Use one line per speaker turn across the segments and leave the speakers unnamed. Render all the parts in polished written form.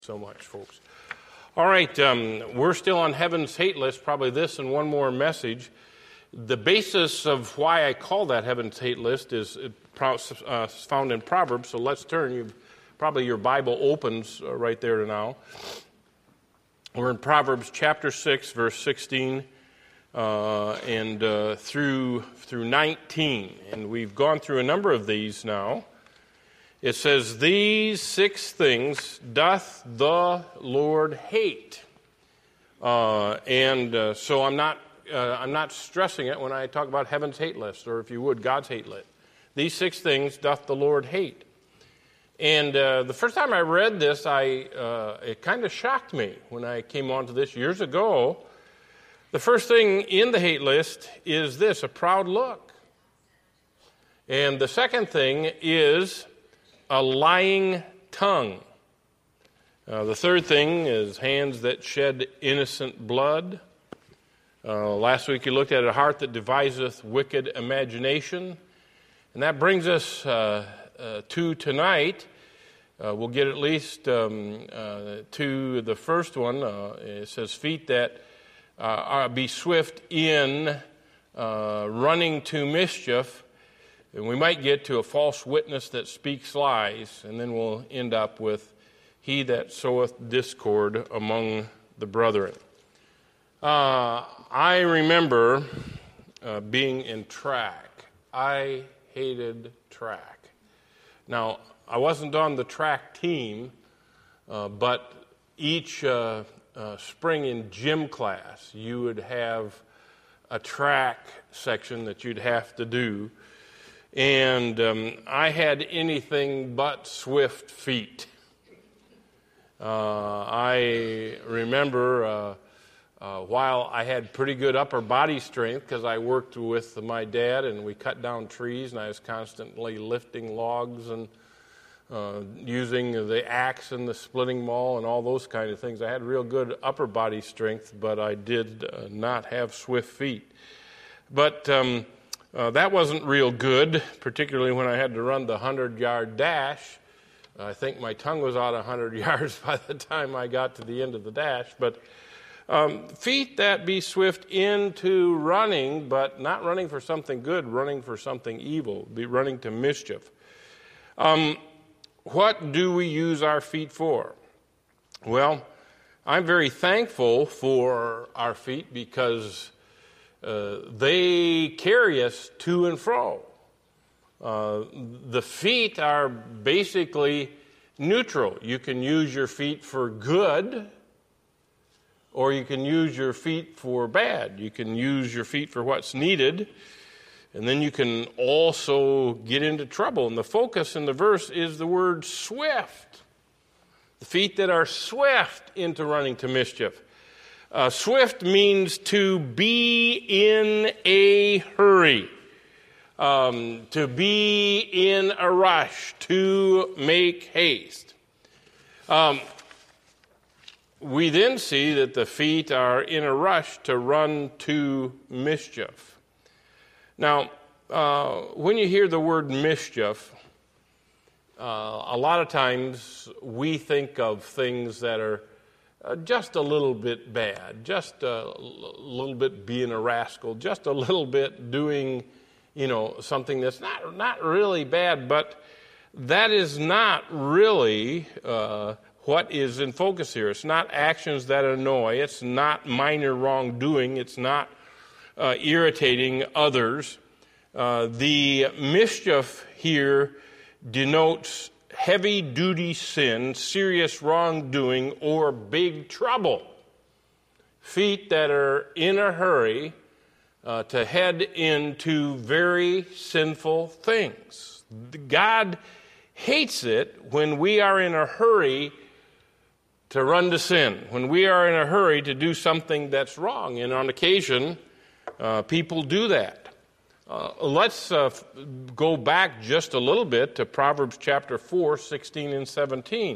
So much, folks. All right, we're still on Heaven's Hate List, probably this and one more message. The basis of why I call that Heaven's Hate List is found in Proverbs, so let's turn. Probably your Bible opens right there now. We're in Proverbs chapter 6, verse 16 and through 19, and we've gone through a number of these now. It says, "These 6 things doth the Lord hate," so I'm not stressing it when I talk about Heaven's hate list, or if you would, God's hate list. These 6 things doth the Lord hate, and the first time I read this, it kind of shocked me when I came onto this years ago. The first thing in the hate list is this: a proud look, and the second thing is a lying tongue. The third thing is hands that shed innocent blood. Last week you looked at a heart that deviseth wicked imagination. And that brings us to tonight. We'll get at least to the first one. It says feet that be swift in running to mischief. And we might get to a false witness that speaks lies, and then we'll end up with he that soweth discord among the brethren. I remember being in track. I hated track. Now, I wasn't on the track team, but each spring in gym class, you would have a track section that you'd have to do. And I had anything but swift feet. I remember while I had pretty good upper body strength because I worked with my dad and we cut down trees and I was constantly lifting logs and using the axe and the splitting maul and all those kind of things. I had real good upper body strength, but I did not have swift feet. But that wasn't real good, particularly when I had to run the 100-yard dash. I think my tongue was out 100 yards by the time I got to the end of the dash. But feet that be swift into running, but not running for something good, running for something evil, be running to mischief. What do we use our feet for? Well, I'm very thankful for our feet because they carry us to and fro. The feet are basically neutral. You can use your feet for good, or you can use your feet for bad. You can use your feet for what's needed, and then you can also get into trouble. And the focus in the verse is the word swift. The feet that are swift into running to mischief. Swift means to be in a hurry, to be in a rush, to make haste. We then see that the feet are in a rush to run to mischief. Now, when you hear the word mischief, a lot of times we think of things that are just a little bit bad, just a little bit being a rascal, just a little bit doing, something that's not really bad, but that is not really what is in focus here. It's not actions that annoy. It's not minor wrongdoing. It's not irritating others. The mischief here denotes heavy-duty sin, serious wrongdoing, or big trouble. Feet that are in a hurry to head into very sinful things. God hates it when we are in a hurry to run to sin, when we are in a hurry to do something that's wrong. And on occasion, people do that. Let's go back just a little bit to Proverbs chapter 4, 16 and 17.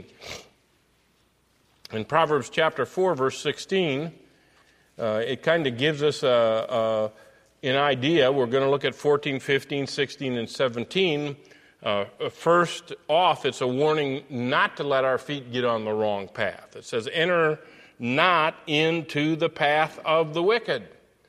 In Proverbs chapter 4, verse 16, it kind of gives us an idea. We're going to look at 14, 15, 16, and 17. First off, it's a warning not to let our feet get on the wrong path. It says, enter not into the path of the wicked.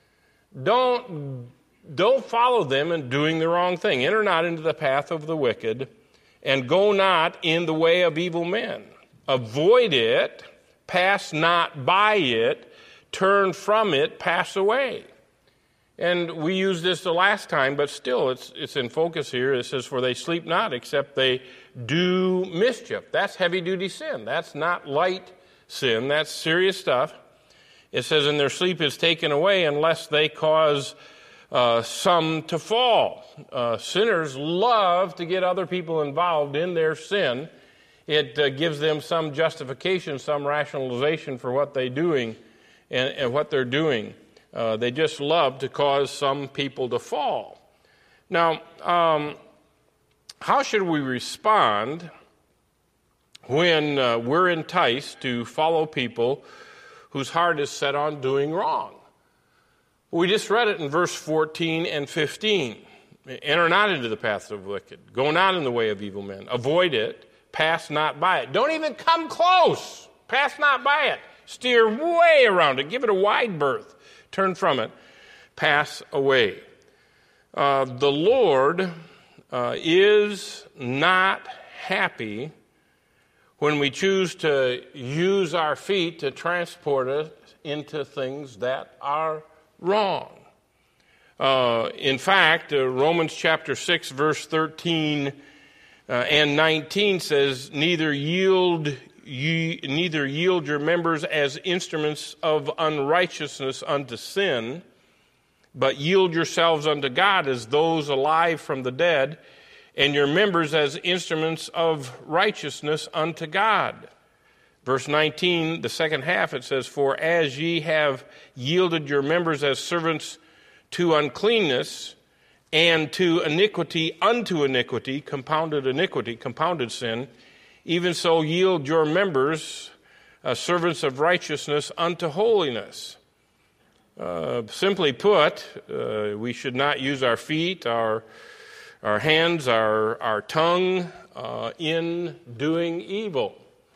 Don't follow them in doing the wrong thing. Enter not into the path of the wicked, and go not in the way of evil men. Avoid it, pass not by it, turn from it, pass away. And we used this the last time, but still it's in focus here. It says, for they sleep not, except they do mischief. That's heavy-duty sin. That's not light sin. That's serious stuff. It says, and their sleep is taken away unless they cause some to fall. Sinners love to get other people involved in their sin. It gives them some justification, some rationalization for what they're doing and what they're doing. They just love to cause some people to fall. Now, how should we respond when we're enticed to follow people whose heart is set on doing wrong? We just read it in verse 14 and 15. Enter not into the paths of the wicked. Go not in the way of evil men. Avoid it. Pass not by it. Don't even come close. Pass not by it. Steer way around it. Give it a wide berth. Turn from it. Pass away. The Lord is not happy when we choose to use our feet to transport us into things that are wrong. In fact, Romans chapter 6, verse 13 and 19 says, neither yield your members as instruments of unrighteousness unto sin, but yield yourselves unto God as those alive from the dead, and your members as instruments of righteousness unto God. Verse 19, the second half, it says, for as ye have yielded your members as servants to uncleanness and to iniquity unto iniquity, compounded sin, even so yield your members, servants of righteousness, unto holiness. Simply put, we should not use our feet, our hands, our tongue in doing evil.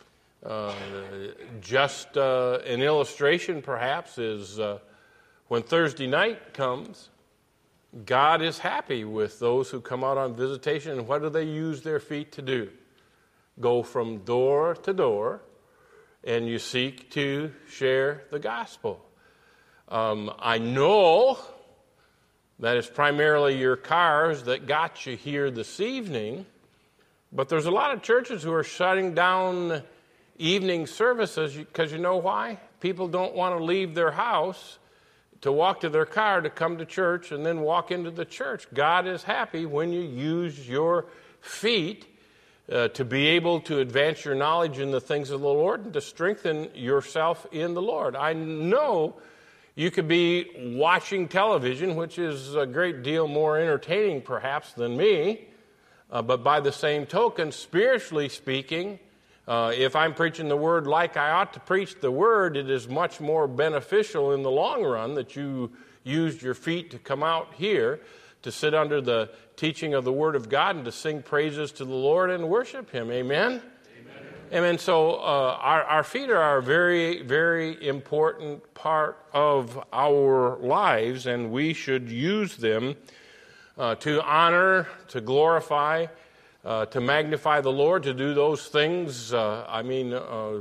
Just an illustration, perhaps, is when Thursday night comes, God is happy with those who come out on visitation. And what do they use their feet to do? Go from door to door, and you seek to share the gospel. I know that it's primarily your cars that got you here this evening, but there's a lot of churches who are shutting down evening services because you know why? People don't want to leave their house to walk to their car to come to church and then walk into the church. God is happy when you use your feet to be able to advance your knowledge in the things of the Lord and to strengthen yourself in the Lord. I know you could be watching television, which is a great deal more entertaining perhaps than me, but by the same token, spiritually speaking, if I'm preaching the Word like I ought to preach the Word, it is much more beneficial in the long run that you used your feet to come out here to sit under the teaching of the Word of God and to sing praises to the Lord and worship Him. Amen? Amen. So our feet are a very, very important part of our lives, and we should use them to honor, to glorify, to magnify the Lord, to do those things. Men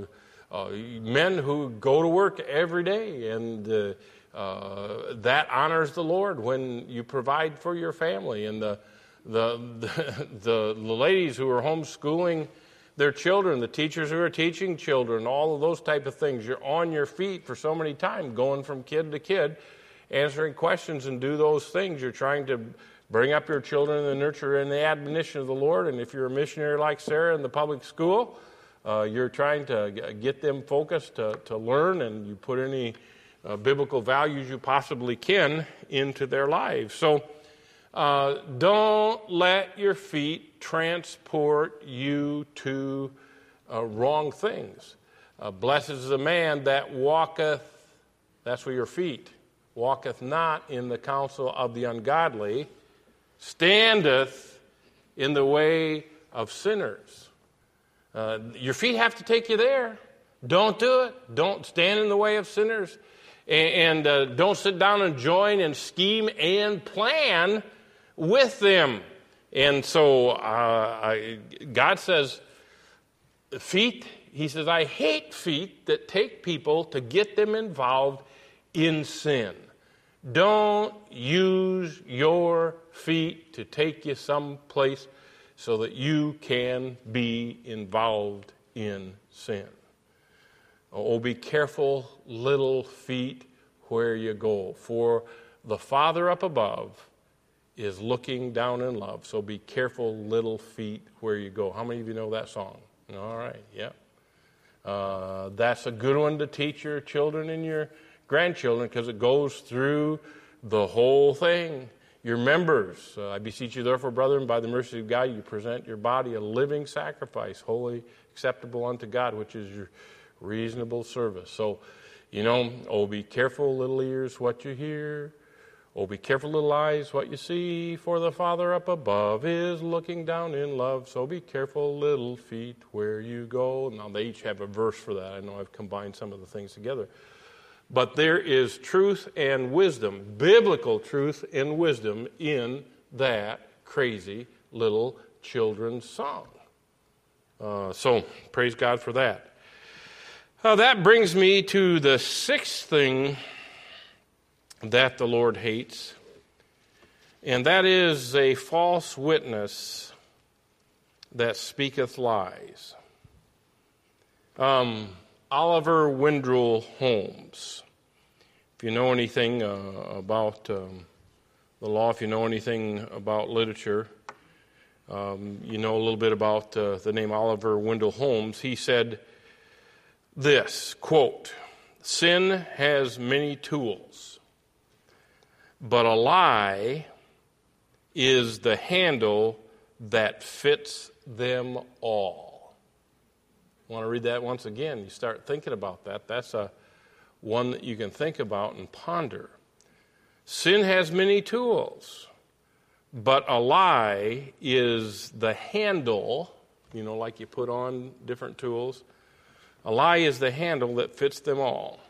who go to work every day, and that honors the Lord when you provide for your family. And the ladies who are homeschooling their children, the teachers who are teaching children, all of those type of things. You're on your feet for so many times, going from kid to kid, answering questions and do those things. You're trying to bring up your children in the nurture and the admonition of the Lord. And if you're a missionary like Sarah in the public school, you're trying to get them focused to learn, and you put any biblical values you possibly can into their lives. So don't let your feet transport you to wrong things. Blessed is the man that walketh, that's where your feet, walketh not in the counsel of the ungodly, standeth in the way of sinners. Your feet have to take you there. Don't do it. Don't stand in the way of sinners. And don't sit down and join and scheme and plan with them. And so God says, feet, he says, I hate feet that take people to get them involved in sin. Don't use your feet to take you someplace so that you can be involved in sin. Oh, be careful, little feet, where you go, for the Father up above is looking down in love. So be careful, little feet, where you go. How many of you know that song? All right, yeah. That's a good one to teach your children and your grandchildren because it goes through the whole thing. Your members, I beseech you therefore, brethren, by the mercy of God, you present your body a living sacrifice, holy, acceptable unto God, which is your reasonable service. So, be careful, little ears, what you hear. Oh, be careful, little eyes, what you see, for the Father up above is looking down in love. So be careful, little feet, where you go. Now, they each have a verse for that. I know I've combined some of the things together. But there is truth and wisdom, biblical truth and wisdom in that crazy little children's song. So, praise God for that. That brings me to the sixth thing that the Lord hates, and that is a false witness that speaketh lies. Oliver Wendell Holmes. If you know anything about the law, if you know anything about literature, you know a little bit about the name Oliver Wendell Holmes. He said this, quote, "Sin has many tools, but a lie is the handle that fits them all." I want to read that once again. You start thinking about that. That's one that you can think about and ponder. Sin has many tools, but a lie is the handle, like you put on different tools. A lie is the handle that fits them all.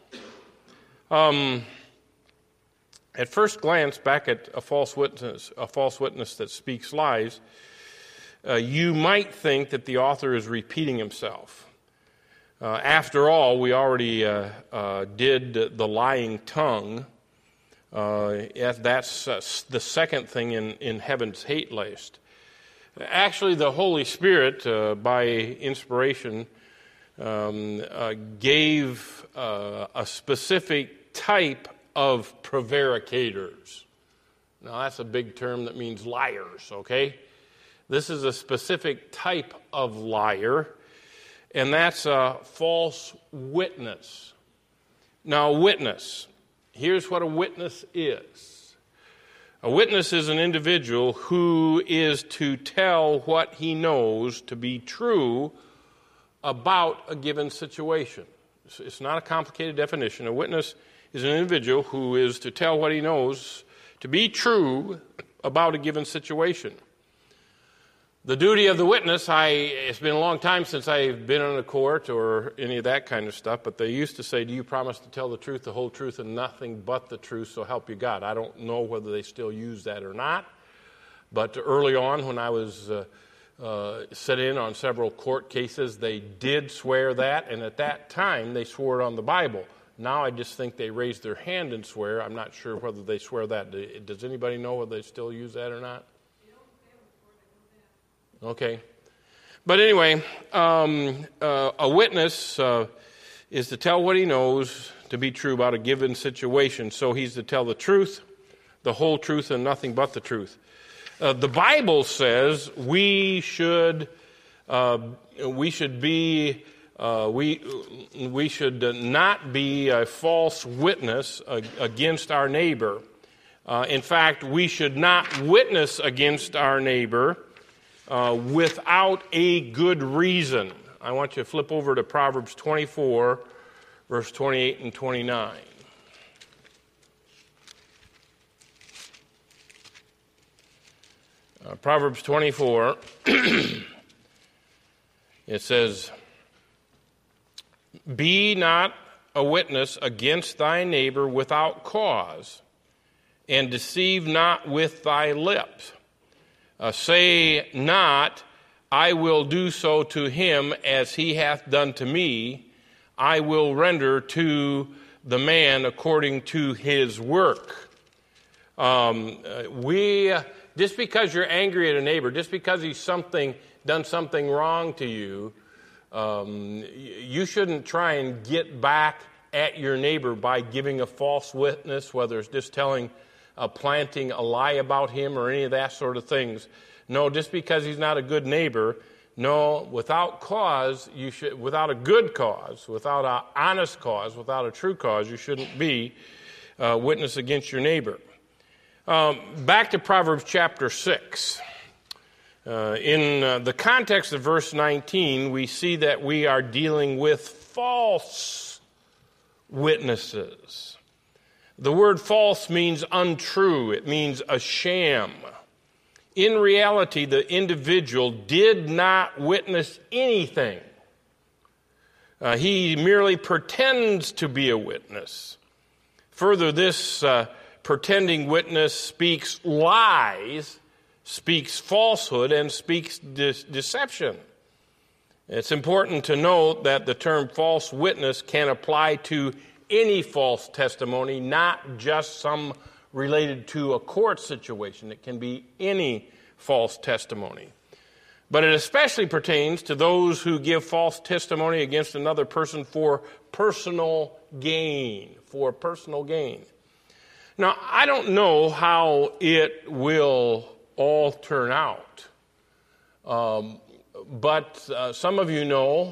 At first glance, back at a false witness that speaks lies, you might think that the author is repeating himself. After all, we already did the lying tongue. That's the second thing in heaven's hate list. Actually, the Holy Spirit, by inspiration, gave a specific type of prevaricators. Now, that's a big term that means liars, okay? This is a specific type of liar, and that's a false witness. Now, a witness, here's what a witness is. A witness is an individual who is to tell what he knows to be true about a given situation. It's not a complicated definition. A witness is an individual who is to tell what he knows to be true about a given situation. The duty of the witness, it's been a long time since I've been in a court or any of that kind of stuff, but they used to say, do you promise to tell the truth, the whole truth, and nothing but the truth, so help you God? I don't know whether they still use that or not, but early on when I was set in on several court cases, they did swear that, and at that time they swore it on the Bible. Now I just think they raise their hand and swear. I'm not sure whether they swear that. Does anybody know whether they still use that or not? Okay. But anyway, a witness is to tell what he knows to be true about a given situation. So he's to tell the truth, the whole truth, and nothing but the truth. The Bible says we should not be a false witness against our neighbor. In fact, we should not witness against our neighbor without a good reason. I want you to flip over to Proverbs 24, verse 28 and 29. Proverbs 24, it says, "Be not a witness against thy neighbor without cause, and deceive not with thy lips. Say not, I will do so to him as he hath done to me. I will render to the man according to his work." Just because you're angry at a neighbor, just because he's done something wrong to you, you shouldn't try and get back at your neighbor by giving a false witness, whether it's just planting a lie about him or any of that sort of things. No, just because he's not a good neighbor, no, without cause, without a good cause, without an honest cause, without a true cause, you shouldn't be a witness against your neighbor. Back to Proverbs chapter 6. In the context of verse 19, we see that we are dealing with false witnesses. The word false means untrue. It means a sham. In reality, the individual did not witness anything. He merely pretends to be a witness. Further, this pretending witness speaks lies, speaks falsehood, and speaks deception. It's important to note that the term false witness can apply to any false testimony, not just some related to a court situation. It can be any false testimony. But it especially pertains to those who give false testimony against another person for personal gain. For personal gain. Now, I don't know how it will all turn out. But some of you know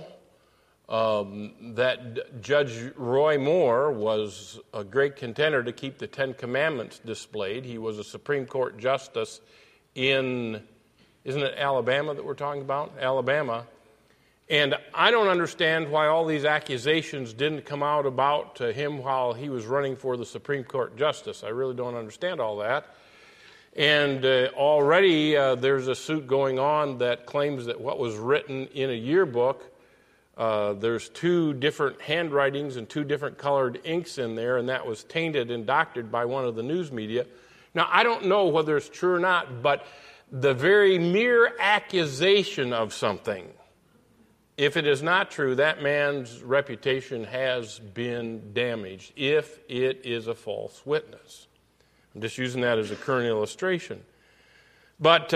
that Judge Roy Moore was a great contender to keep the Ten Commandments displayed. He was a Supreme Court justice in, isn't it Alabama that we're talking about? Alabama. And I don't understand why all these accusations didn't come out about him while he was running for the Supreme Court justice. I really don't understand all that. And already there's a suit going on that claims that what was written in a yearbook, there's two different handwritings and two different colored inks in there, and that was tainted and doctored by one of the news media. Now, I don't know whether it's true or not, but the very mere accusation of something, if it is not true, that man's reputation has been damaged if it is a false witness. I'm just using that as a current illustration. But,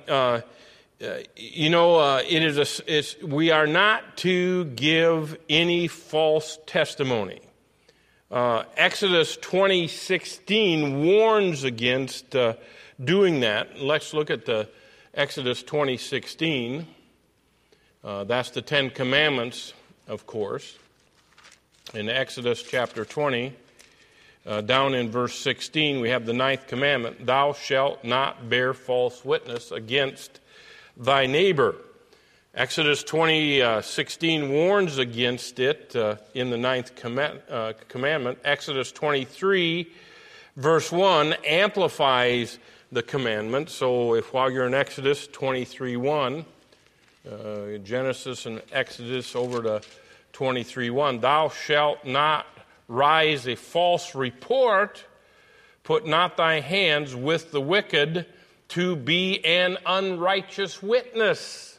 we are not to give any false testimony. Exodus 20:16 warns against doing that. Let's look at the Exodus 20:16. That's the Ten Commandments, of course. In Exodus chapter 20, down in verse 16, we have the 9th commandment, "Thou shalt not bear false witness against thy neighbor." Exodus 20:16 warns against it in the 9th commandment. Exodus 23, verse 1 amplifies the commandment. So if while you're in Exodus 23:1, Genesis and Exodus over to 23:1, "Thou shalt not rise a false report, put not thy hands with the wicked to be an unrighteous witness."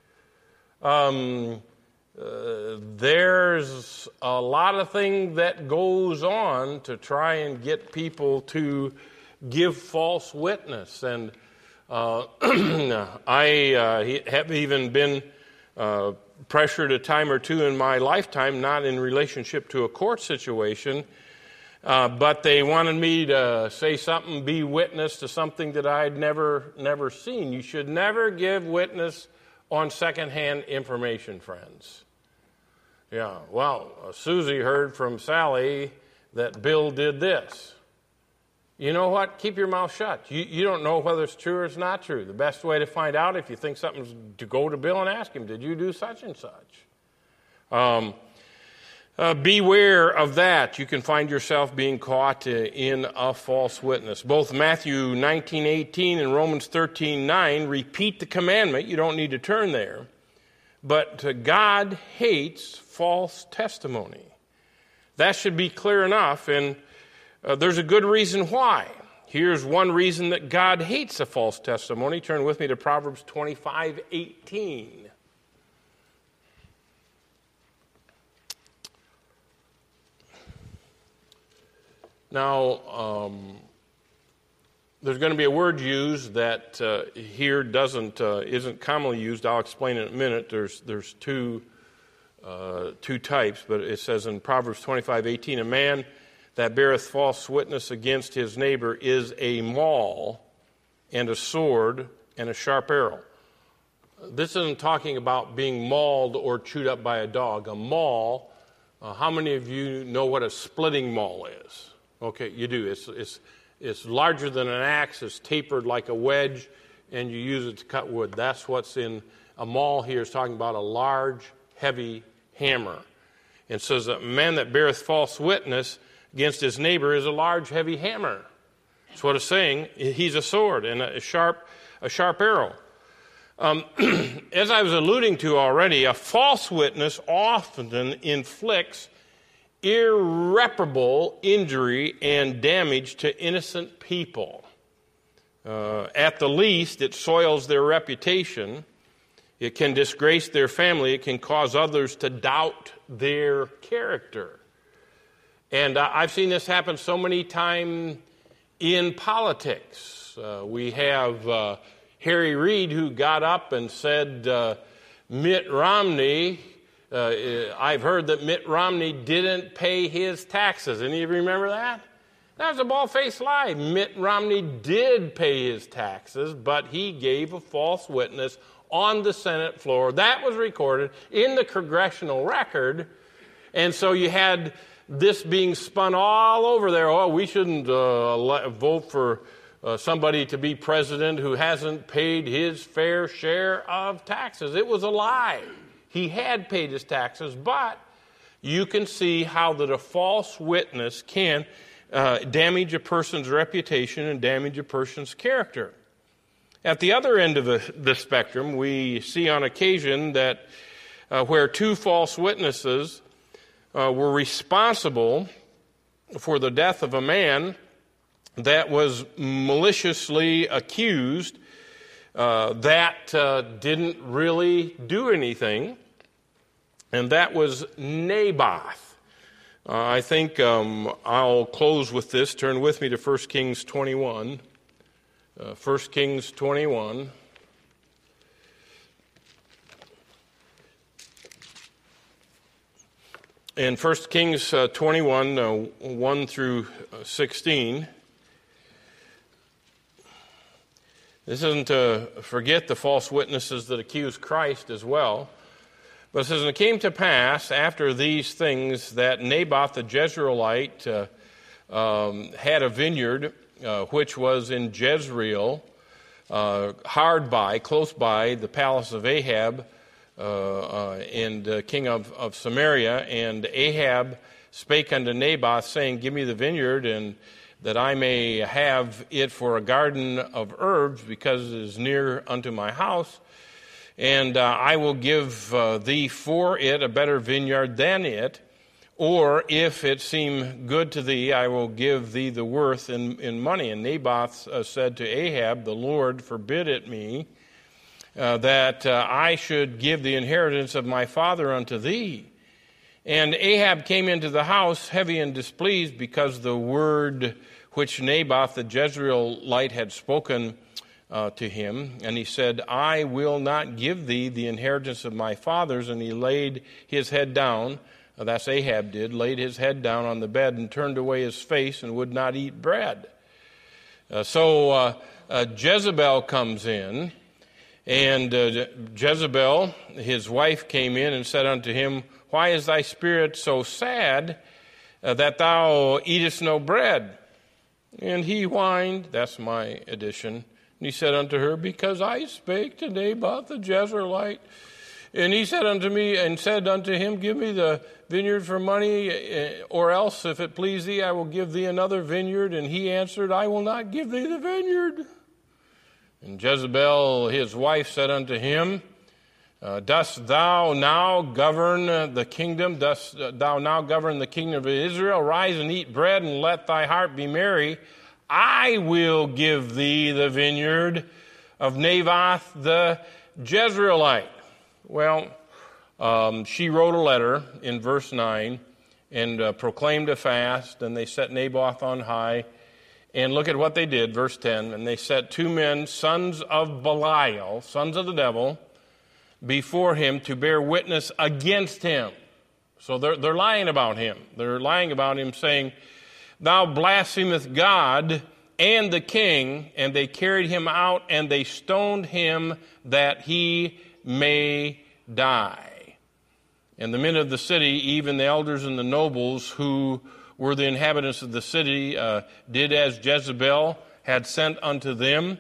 There's a lot of things that goes on to try and get people to give false witness. And I have even been pressured a time or two in my lifetime, not in relationship to a court situation, but they wanted me to say something, be witness to something that I'd never seen. You should never give witness on secondhand information, friends. Yeah, well, Susie heard from Sally that Bill did this. You know what? Keep your mouth shut. You don't know whether it's true or it's not true. The best way to find out if you think something's to go to Bill and ask him, did you do such and such? Beware of that. You can find yourself being caught in a false witness. Both Matthew 19:18 and Romans 13:9 repeat the commandment. You don't need to turn there. But God hates false testimony. That should be clear enough, and there's a good reason why. Here's one reason that God hates a false testimony. Turn with me to Proverbs 25:18. Now, there's going to be a word used that here isn't commonly used. I'll explain in a minute. There's two types, but it says in Proverbs 25:18, a man that beareth false witness against his neighbor is a maul and a sword and a sharp arrow. This isn't talking about being mauled or chewed up by a dog. A maul, how many of you know what a splitting maul is? Okay, you do. It's larger than an axe. It's tapered like a wedge, and you use it to cut wood. That's what's in a maul here. Is talking about a large, heavy hammer. And says a man that beareth false witness against his neighbor is a large, heavy hammer. That's what it's saying. He's a sword and a sharp arrow. As I was alluding to already, a false witness often inflicts irreparable injury and damage to innocent people. At the least, it soils their reputation. It can disgrace their family. It can cause others to doubt their character. And I've seen this happen so many times in politics. We have Harry Reid, who got up and said, Mitt Romney, I've heard that Mitt Romney didn't pay his taxes. Any of you remember that? That was a bald-faced lie. Mitt Romney did pay his taxes, but he gave a false witness on the Senate floor. That was recorded in the congressional record. And so you had this being spun all over there. Oh, we shouldn't vote for somebody to be president who hasn't paid his fair share of taxes. It was a lie. He had paid his taxes, but you can see how that a false witness can damage a person's reputation and damage a person's character. At the other end of the spectrum, we see on occasion that where two false witnesses were responsible for the death of a man that was maliciously accused that didn't really do anything, and that was Naboth. I think I'll close with this. Turn with me to 1 Kings 21. 1 Kings 21. In 1 Kings 21, 1 through 16, this isn't to forget the false witnesses that accuse Christ as well. But it says, and it came to pass after these things that Naboth the Jezreelite had a vineyard which was in Jezreel, hard by, close by the palace of Ahab and king of Samaria. And Ahab spake unto Naboth, saying, give me the vineyard, and that I may have it for a garden of herbs, because it is near unto my house. And I will give thee for it a better vineyard than it. Or if it seem good to thee, I will give thee the worth in money. And Naboth said to Ahab, the Lord forbid it me, that I should give the inheritance of my father unto thee. And Ahab came into the house heavy and displeased, because the word which Naboth the Jezreelite had spoken to him. And he said, I will not give thee the inheritance of my fathers. And he laid his head down. That's Ahab did, laid his head down on the bed and turned away his face and would not eat bread. So Jezebel comes in, and Jezebel, his wife, came in and said unto him, why is thy spirit so sad that thou eatest no bread? And he whined, that's my addition, and he said unto her, because I spake to Naboth the Jezreelite, And he said unto me, and said unto him, Give me the vineyard for money, or else, if it please thee, I will give thee another vineyard. And he answered, I will not give thee the vineyard. And Jezebel, his wife, said unto him, Dost thou now govern the kingdom? Dost thou now govern the kingdom of Israel? Rise and eat bread, and let thy heart be merry. I will give thee the vineyard of Naboth the Jezreelite. Well, she wrote a letter in verse 9 and proclaimed a fast, and they set Naboth on high. And look at what they did, verse 10. And they set 2 men, sons of Belial, sons of the devil, before him to bear witness against him. So they're lying about him. They're lying about him, saying, Thou blasphemest God and the king. And they carried him out, and they stoned him that he may die. And the men of the city, even the elders and the nobles who were the inhabitants of the city, did as Jezebel had sent unto them,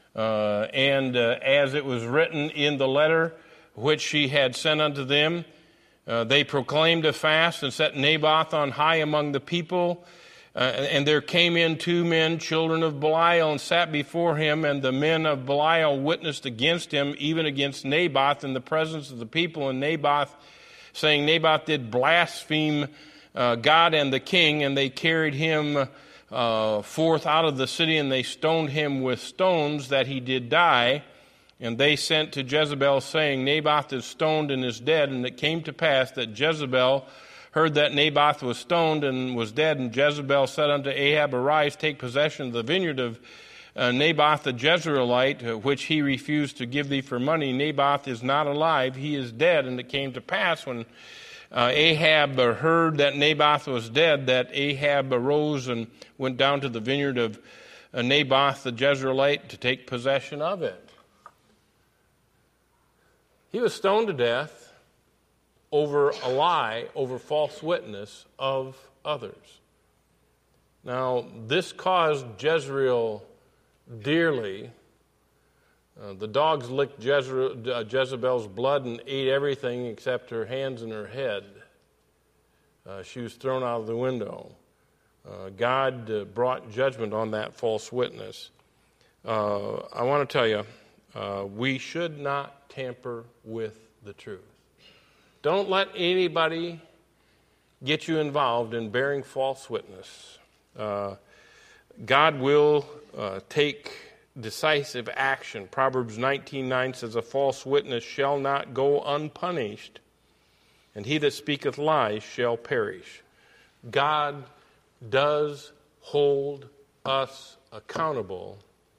and as it was written in the letter which she had sent unto them. They proclaimed a fast and set Naboth on high among the people. And there came in 2 men, children of Belial, and sat before him. And the men of Belial witnessed against him, even against Naboth, in the presence of the people. And Naboth, saying, Naboth did blaspheme God and the king. And they carried him forth out of the city, and they stoned him with stones that he did die. And they sent to Jezebel, saying, Naboth is stoned and is dead. And it came to pass that Jezebel heard that Naboth was stoned and was dead. And Jezebel said unto Ahab, Arise, take possession of the vineyard of Naboth the Jezreelite, which he refused to give thee for money. Naboth is not alive, he is dead. And it came to pass, when Ahab heard that Naboth was dead, that Ahab arose and went down to the vineyard of Naboth the Jezreelite to take possession of it. He was stoned to death over a lie, over false witness of others. Now, this caused Jezreel dearly. The dogs licked Jezebel's blood and ate everything except her hands and her head. She was thrown out of the window. God brought judgment on that false witness. I want to tell you, we should not tamper with the truth. Don't let anybody get you involved in bearing false witness. God will take decisive action. Proverbs 19:9 says, A false witness shall not go unpunished, and he that speaketh lies shall perish. God does hold us accountable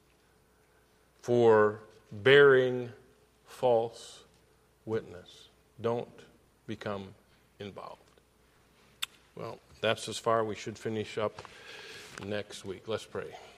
for bearing false witness. Don't become involved. Well, that's as far. We should finish up next week. Let's pray.